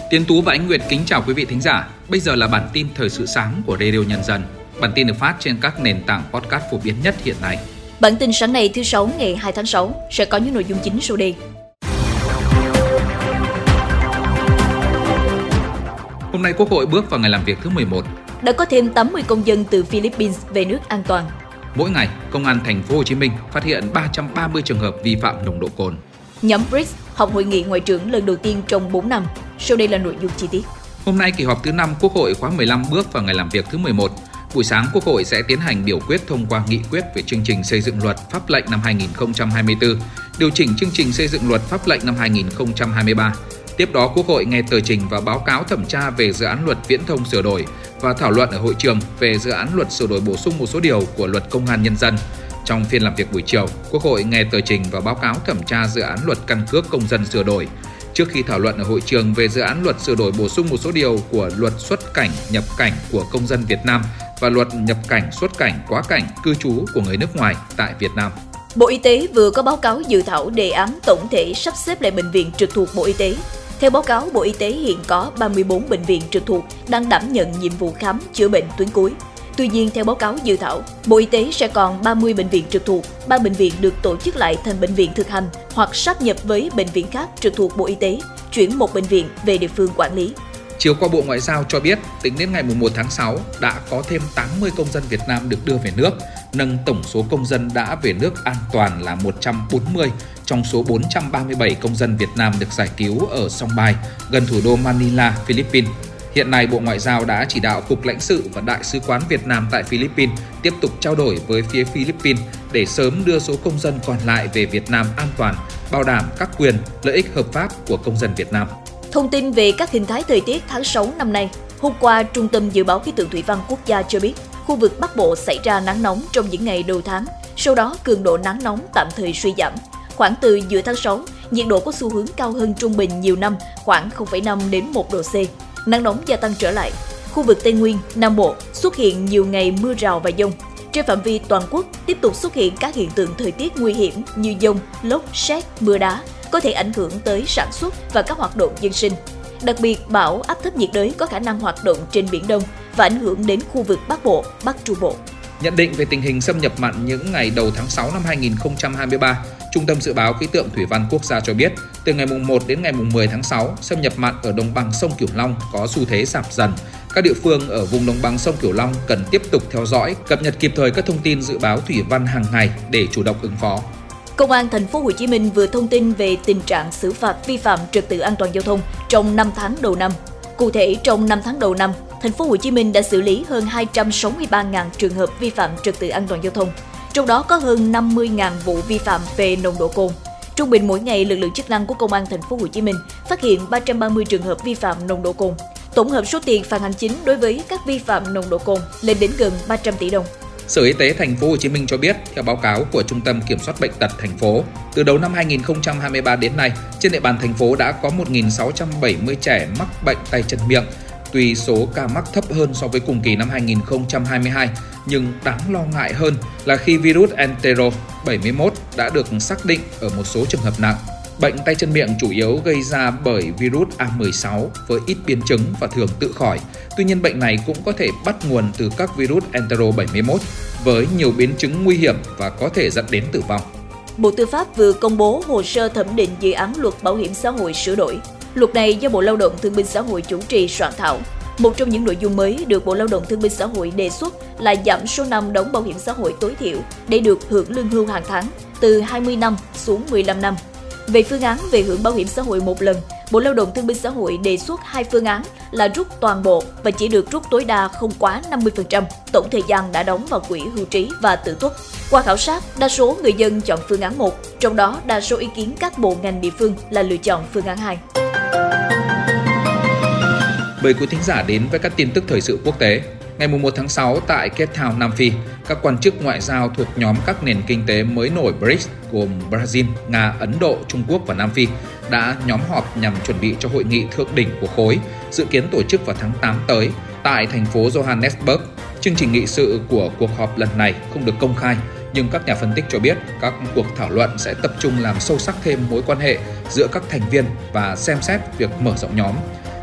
Tiến Tú và Ánh Nguyệt kính chào quý vị thính giả. Bây giờ là bản tin thời sự sáng của Radio Nhân dân. Bản tin được phát trên các nền tảng podcast phổ biến nhất hiện nay. Bản tin sáng nay thứ Sáu ngày 2 tháng 6 sẽ có những nội dung chính sau đây. Hôm nay Quốc hội bước vào ngày làm việc thứ 11. Đã có thêm 80 công dân từ Philippines về nước an toàn. Mỗi ngày, Công an Thành phố Hồ Chí Minh phát hiện 330 trường hợp vi phạm nồng độ cồn. Nhóm BRICS họp hội nghị ngoại trưởng lần đầu tiên trong 4 năm. Sau đây là nội dung chi tiết. Hôm nay kỳ họp thứ 5 Quốc hội khóa 15 bước vào ngày làm việc thứ 11. Buổi sáng, Quốc hội sẽ tiến hành biểu quyết thông qua nghị quyết về chương trình xây dựng luật pháp lệnh năm 2024, điều chỉnh chương trình xây dựng luật pháp lệnh năm 2023. Tiếp đó, Quốc hội nghe tờ trình và báo cáo thẩm tra về dự án luật viễn thông sửa đổi và thảo luận ở hội trường về dự án luật sửa đổi bổ sung một số điều của luật Công an Nhân dân. Trong phiên làm việc buổi chiều, Quốc hội nghe tờ trình và báo cáo thẩm tra dự án luật căn cước công dân sửa đổi. Trước khi thảo luận ở hội trường về dự án luật sửa đổi bổ sung một số điều của luật xuất cảnh, nhập cảnh của công dân Việt Nam và luật nhập cảnh, xuất cảnh, quá cảnh, cư trú của người nước ngoài tại Việt Nam. Bộ Y tế vừa có báo cáo dự thảo đề án tổng thể sắp xếp lại bệnh viện trực thuộc Bộ Y tế. Theo báo cáo, Bộ Y tế hiện có 34 bệnh viện trực thuộc đang đảm nhận nhiệm vụ khám chữa bệnh tuyến cuối. Tuy nhiên, theo báo cáo dự thảo, Bộ Y tế sẽ còn 30 bệnh viện trực thuộc, 3 bệnh viện được tổ chức lại thành bệnh viện thực hành hoặc sáp nhập với bệnh viện khác trực thuộc Bộ Y tế, chuyển một bệnh viện về địa phương quản lý. Chiều qua, Bộ Ngoại giao cho biết, tính đến ngày 1 tháng 6 đã có thêm 80 công dân Việt Nam được đưa về nước, nâng tổng số công dân đã về nước an toàn là 140 trong số 437 công dân Việt Nam được giải cứu ở Song Bai, gần thủ đô Manila, Philippines. Hiện nay, Bộ Ngoại giao đã chỉ đạo Cục Lãnh sự và Đại sứ quán Việt Nam tại Philippines tiếp tục trao đổi với phía Philippines để sớm đưa số công dân còn lại về Việt Nam an toàn, bảo đảm các quyền, lợi ích hợp pháp của công dân Việt Nam. Thông tin về các hình thái thời tiết tháng 6 năm nay. Hôm qua, Trung tâm Dự báo Khí tượng Thủy văn Quốc gia cho biết, khu vực Bắc Bộ xảy ra nắng nóng trong những ngày đầu tháng, sau đó cường độ nắng nóng tạm thời suy giảm. Khoảng từ giữa tháng 6, nhiệt độ có xu hướng cao hơn trung bình nhiều năm, khoảng 0,5 đến 1 độ C. Nắng nóng gia tăng trở lại. Khu vực Tây Nguyên, Nam Bộ xuất hiện nhiều ngày mưa rào và dông. Trên phạm vi toàn quốc, tiếp tục xuất hiện các hiện tượng thời tiết nguy hiểm như dông, lốc, sét, mưa đá, có thể ảnh hưởng tới sản xuất và các hoạt động dân sinh. Đặc biệt, bão áp thấp nhiệt đới có khả năng hoạt động trên Biển Đông và ảnh hưởng đến khu vực Bắc Bộ, Bắc Trung Bộ. Nhận định về tình hình xâm nhập mặn những ngày đầu tháng 6 năm 2023, Trung tâm Dự báo Khí tượng Thủy văn Quốc gia cho biết, từ ngày 1 đến ngày 10 tháng 6, xâm nhập mặn ở đồng bằng sông Cửu Long có xu thế giảm dần. Các địa phương ở vùng đồng bằng sông Cửu Long cần tiếp tục theo dõi, cập nhật kịp thời các thông tin dự báo thủy văn hàng ngày để chủ động ứng phó. Công an Thành phố Hồ Chí Minh vừa thông tin về tình trạng xử phạt vi phạm trật tự an toàn giao thông trong 5 tháng đầu năm. Cụ thể, trong 5 tháng đầu năm, Thành phố Hồ Chí Minh đã xử lý hơn 263.000 trường hợp vi phạm trật tự an toàn giao thông, trong đó có hơn 50.000 vụ vi phạm về nồng độ cồn. Trung bình mỗi ngày, lực lượng chức năng của Công an Thành phố Hồ Chí Minh phát hiện 330 trường hợp vi phạm nồng độ cồn. Tổng hợp số tiền phạt hành chính đối với các vi phạm nồng độ cồn lên đến gần 300 tỷ đồng. Sở Y tế Thành phố Hồ Chí Minh cho biết, theo báo cáo của Trung tâm Kiểm soát Bệnh tật thành phố, từ đầu năm 2023 đến nay, trên địa bàn thành phố đã có 1.670 trẻ mắc bệnh tay chân miệng. Tuy số ca mắc thấp hơn so với cùng kỳ năm 2022, nhưng đáng lo ngại hơn là khi virus Entero 71 đã được xác định ở một số trường hợp nặng. Bệnh tay chân miệng chủ yếu gây ra bởi virus A16 với ít biến chứng và thường tự khỏi. Tuy nhiên, bệnh này cũng có thể bắt nguồn từ các virus Entero 71 với nhiều biến chứng nguy hiểm và có thể dẫn đến tử vong. Bộ Tư pháp vừa công bố hồ sơ thẩm định dự án luật bảo hiểm xã hội sửa đổi. Luật này do Bộ Lao động Thương binh Xã hội chủ trì soạn thảo. Một trong những nội dung mới được Bộ Lao động Thương binh Xã hội đề xuất là giảm số năm đóng bảo hiểm xã hội tối thiểu để được hưởng lương hưu hàng tháng từ 20 năm xuống 15 năm. Về phương án về hưởng bảo hiểm xã hội một lần, Bộ Lao động Thương binh Xã hội đề xuất 2 phương án là rút toàn bộ và chỉ được rút tối đa không quá 50% tổng thời gian đã đóng vào quỹ hưu trí và tự tuất. Qua khảo sát, đa số người dân chọn phương án 1, trong đó đa số ý kiến các bộ ngành địa phương là lựa chọn phương án 2. Mời quý thính giả đến với các tin tức thời sự quốc tế. Ngày 1 tháng 6 tại Cape Town, Nam Phi, các quan chức ngoại giao thuộc nhóm các nền kinh tế mới nổi BRICS gồm Brazil, Nga, Ấn Độ, Trung Quốc và Nam Phi đã nhóm họp nhằm chuẩn bị cho hội nghị thượng đỉnh của khối, dự kiến tổ chức vào tháng 8 tới tại thành phố Johannesburg. Chương trình nghị sự của cuộc họp lần này không được công khai, nhưng các nhà phân tích cho biết các cuộc thảo luận sẽ tập trung làm sâu sắc thêm mối quan hệ giữa các thành viên và xem xét việc mở rộng nhóm.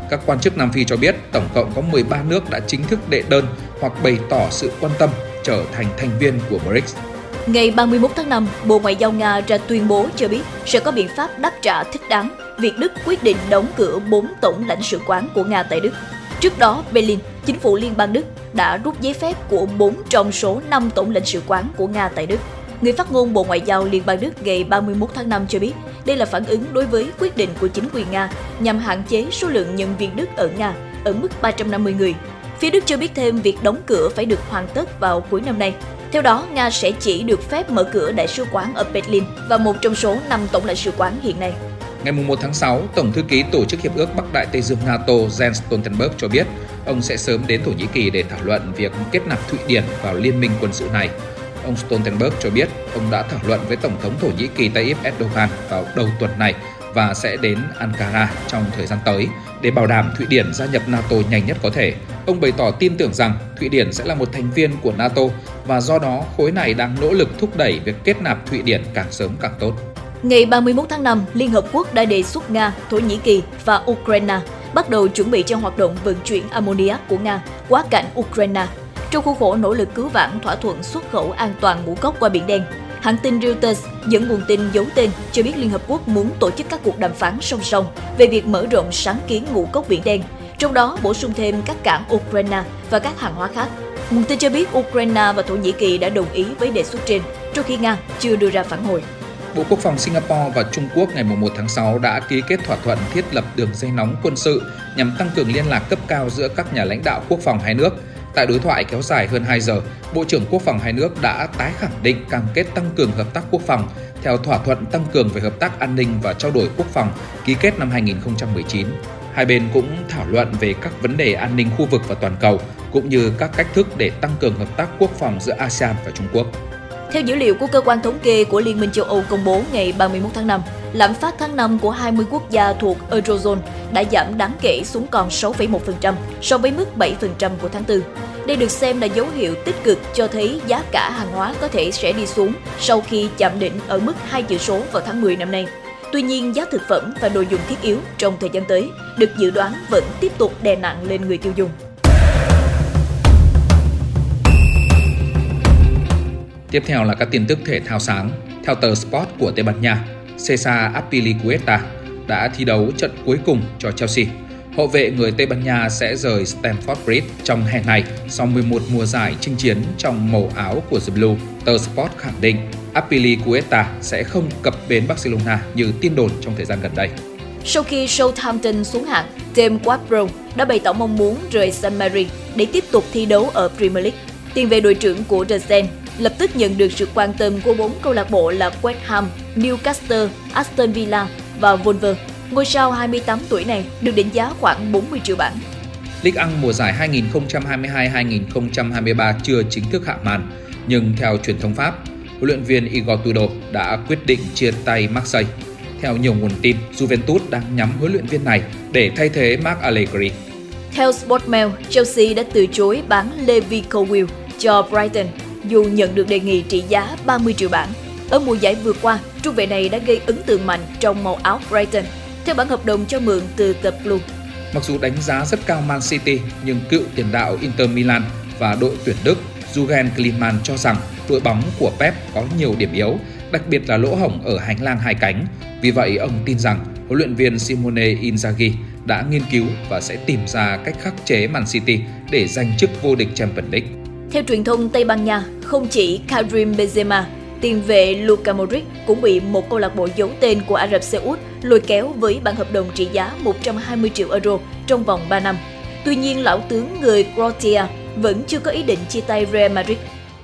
Các quan chức Nam Phi cho biết tổng cộng có 13 nước đã chính thức đệ đơn hoặc bày tỏ sự quan tâm trở thành thành viên của BRICS. Ngày 31 tháng 5, Bộ Ngoại giao Nga ra tuyên bố cho biết sẽ có biện pháp đáp trả thích đáng việc Đức quyết định đóng cửa 4 tổng lãnh sự quán của Nga tại Đức. Trước đó, Berlin, chính phủ Liên bang Đức đã rút giấy phép của 4 trong số 5 tổng lãnh sự quán của Nga tại Đức. Người phát ngôn Bộ Ngoại giao Liên bang Đức ngày 31 tháng 5 cho biết đây là phản ứng đối với quyết định của chính quyền Nga nhằm hạn chế số lượng nhân viên Đức ở Nga ở mức 350 người. Phía Đức cho biết thêm việc đóng cửa phải được hoàn tất vào cuối năm nay. Theo đó, Nga sẽ chỉ được phép mở cửa đại sứ quán ở Berlin và một trong số 5 tổng lãnh sự quán hiện nay. Ngày 1 tháng 6, Tổng thư ký Tổ chức Hiệp ước Bắc Đại Tây Dương NATO Jens Stoltenberg cho biết ông sẽ sớm đến Thổ Nhĩ Kỳ để thảo luận việc kết nạp Thụy Điển vào liên minh quân sự này. Ông Stoltenberg cho biết ông đã thảo luận với Tổng thống Thổ Nhĩ Kỳ Tayyip Erdogan vào đầu tuần này và sẽ đến Ankara trong thời gian tới để bảo đảm Thụy Điển gia nhập NATO nhanh nhất có thể. Ông bày tỏ tin tưởng rằng Thụy Điển sẽ là một thành viên của NATO và do đó khối này đang nỗ lực thúc đẩy việc kết nạp Thụy Điển càng sớm càng tốt. Ngày 31 tháng 5, Liên Hợp Quốc đã đề xuất Nga, Thổ Nhĩ Kỳ và Ukraine bắt đầu chuẩn bị cho hoạt động vận chuyển ammoniac của Nga quá cảnh Ukraine trong khuôn khổ nỗ lực cứu vãn thỏa thuận xuất khẩu an toàn ngũ cốc qua Biển Đen. Hãng tin Reuters dẫn nguồn tin giấu tên cho biết Liên Hợp Quốc muốn tổ chức các cuộc đàm phán song song về việc mở rộng sáng kiến ngũ cốc Biển Đen, trong đó bổ sung thêm các cảng Ukraine và các hàng hóa khác. Nguồn tin cho biết Ukraine và Thổ Nhĩ Kỳ đã đồng ý với đề xuất trên, trong khi Nga chưa đưa ra phản hồi. Bộ Quốc phòng Singapore và Trung Quốc ngày 1 tháng 6 đã ký kết thỏa thuận thiết lập đường dây nóng quân sự nhằm tăng cường liên lạc cấp cao giữa các nhà lãnh đạo quốc phòng hai nước. Tại đối thoại kéo dài hơn 2 giờ, Bộ trưởng Quốc phòng hai nước đã tái khẳng định cam kết tăng cường hợp tác quốc phòng theo thỏa thuận tăng cường về hợp tác an ninh và trao đổi quốc phòng ký kết năm 2019. Hai bên cũng thảo luận về các vấn đề an ninh khu vực và toàn cầu, cũng như các cách thức để tăng cường hợp tác quốc phòng giữa ASEAN và Trung Quốc. Theo dữ liệu của cơ quan thống kê của Liên minh châu Âu công bố ngày 31 tháng 5, lạm phát tháng 5 của 20 quốc gia thuộc Eurozone đã giảm đáng kể xuống còn 6,1% so với mức 7% của tháng 4. Đây được xem là dấu hiệu tích cực cho thấy giá cả hàng hóa có thể sẽ đi xuống sau khi chạm đỉnh ở mức 2 chữ số vào tháng 10 năm nay. Tuy nhiên, giá thực phẩm và đồ dùng thiết yếu trong thời gian tới được dự đoán vẫn tiếp tục đè nặng lên người tiêu dùng. Tiếp theo là các tin tức thể thao sáng. Theo tờ Sport của Tây Ban Nha, Cesar Azpilicueta đã thi đấu trận cuối cùng cho Chelsea. Hậu vệ người Tây Ban Nha sẽ rời Stamford Bridge trong hè này sau 11 mùa giải chinh chiến trong màu áo của The Blue. Tờ Sport khẳng định Azpilicueta sẽ không cập bến Barcelona như tin đồn trong thời gian gần đây. Sau khi Southampton xuống hạng, James Ward-Prowse đã bày tỏ mong muốn rời St Mary để tiếp tục thi đấu ở Premier League. Tiền vệ đội trưởng của The Saints lập tức nhận được sự quan tâm của 4 câu lạc bộ là West Ham, Newcastle, Aston Villa và Wolves. Ngôi sao 28 tuổi này được định giá khoảng 40 triệu bảng. Ligue 1 mùa giải 2022-2023 chưa chính thức hạ màn, nhưng theo truyền thông Pháp, huấn luyện viên Igor Tudor đã quyết định chia tay Marseille. Theo nhiều nguồn tin, Juventus đang nhắm huấn luyện viên này để thay thế Marc Allegri. Theo Sportmail, Chelsea đã từ chối bán Levi Colwill cho Brighton dù nhận được đề nghị trị giá 30 triệu bảng. Ở mùa giải vừa qua, trung vệ này đã gây ấn tượng mạnh trong màu áo Brighton theo bản hợp đồng cho mượn từ The Blue. Mặc dù đánh giá rất cao Man City, nhưng cựu tiền đạo Inter Milan và đội tuyển Đức Jurgen Klinsmann cho rằng đội bóng của Pep có nhiều điểm yếu, đặc biệt là lỗ hổng ở hành lang hai cánh. Vì vậy, ông tin rằng huấn luyện viên Simone Inzaghi đã nghiên cứu và sẽ tìm ra cách khắc chế Man City để giành chức vô địch Champions League. Theo truyền thông Tây Ban Nha, không chỉ Karim Benzema, tiền vệ Luka Modric cũng bị một câu lạc bộ giấu tên của Ả Rập Xê Út lôi kéo với bản hợp đồng trị giá 120 triệu euro trong vòng 3 năm. Tuy nhiên, lão tướng người Croatia vẫn chưa có ý định chia tay Real Madrid.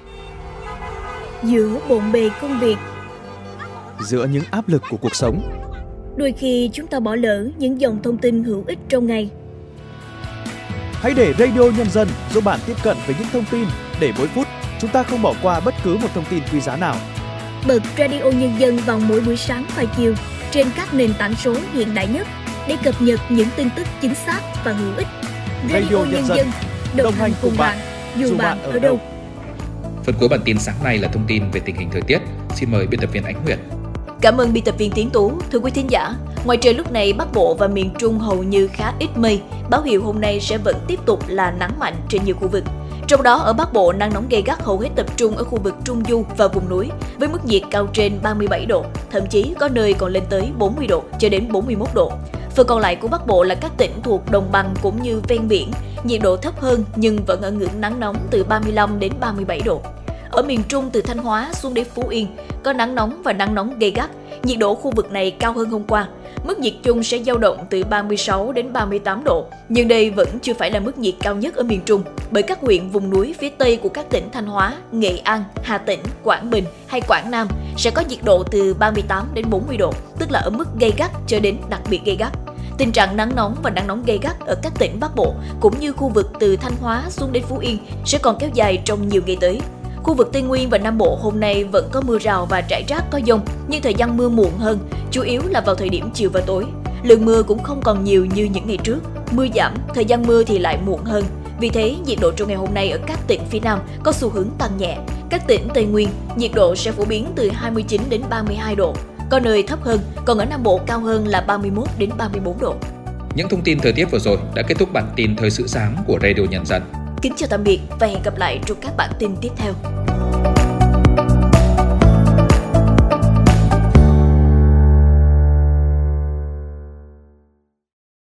Giữa bộn bề công việc, giữa những áp lực của cuộc sống, đôi khi chúng ta bỏ lỡ những dòng thông tin hữu ích trong ngày. Hãy để Radio Nhân dân giúp bạn tiếp cận với những thông tin để mỗi phút chúng ta không bỏ qua bất cứ một thông tin quý giá nào. Bật Radio Nhân dân vào mỗi buổi sáng và chiều trên các nền tảng số hiện đại nhất để cập nhật những tin tức chính xác và hữu ích. Radio Nhân dân đồng hành cùng bạn dù bạn ở đâu. Phần cuối bản tin sáng nay là thông tin về tình hình thời tiết. Xin mời biên tập viên Ánh Nguyệt. Cảm ơn biên tập viên Tiến Tú. Thưa quý thính giả, Ngoài trời lúc này, Bắc Bộ và miền Trung hầu như khá ít mây, báo hiệu hôm nay sẽ vẫn tiếp tục là nắng mạnh trên nhiều khu vực. Trong đó ở Bắc Bộ, nắng nóng gay gắt hầu hết tập trung ở khu vực Trung Du và vùng núi, với mức nhiệt cao trên 37 độ, thậm chí có nơi còn lên tới 40 độ cho đến 41 độ. Phần còn lại của Bắc Bộ là các tỉnh thuộc đồng bằng cũng như ven biển, nhiệt độ thấp hơn nhưng vẫn ở ngưỡng nắng nóng từ 35 đến 37 độ. Ở miền Trung từ Thanh Hóa xuống đến Phú Yên, có nắng nóng và nắng nóng gay gắt, nhiệt độ khu vực này cao hơn hôm qua. Mức nhiệt chung sẽ dao động từ 36 đến 38 độ, nhưng đây vẫn chưa phải là mức nhiệt cao nhất ở miền Trung, bởi các huyện vùng núi phía Tây của các tỉnh Thanh Hóa, Nghệ An, Hà Tĩnh, Quảng Bình hay Quảng Nam sẽ có nhiệt độ từ 38 đến 40 độ, tức là ở mức gay gắt cho đến đặc biệt gay gắt. Tình trạng nắng nóng và nắng nóng gay gắt ở các tỉnh Bắc Bộ cũng như khu vực từ Thanh Hóa xuống đến Phú Yên sẽ còn kéo dài trong nhiều ngày tới. Khu vực Tây Nguyên và Nam Bộ hôm nay vẫn có mưa rào và rải rác có dông, nhưng thời gian mưa muộn hơn, chủ yếu là vào thời điểm chiều và tối. Lượng mưa cũng không còn nhiều như những ngày trước, mưa giảm, thời gian mưa thì lại muộn hơn. Vì thế, nhiệt độ trong ngày hôm nay ở các tỉnh phía Nam có xu hướng tăng nhẹ. Các tỉnh Tây Nguyên, nhiệt độ sẽ phổ biến từ 29 đến 32 độ, có nơi thấp hơn, còn ở Nam Bộ cao hơn là 31 đến 34 độ. Những thông tin thời tiết vừa rồi đã kết thúc bản tin Thời sự sáng của Radio Nhân dân. Kính chào tạm biệt và hẹn gặp lại trong các bản tin tiếp theo.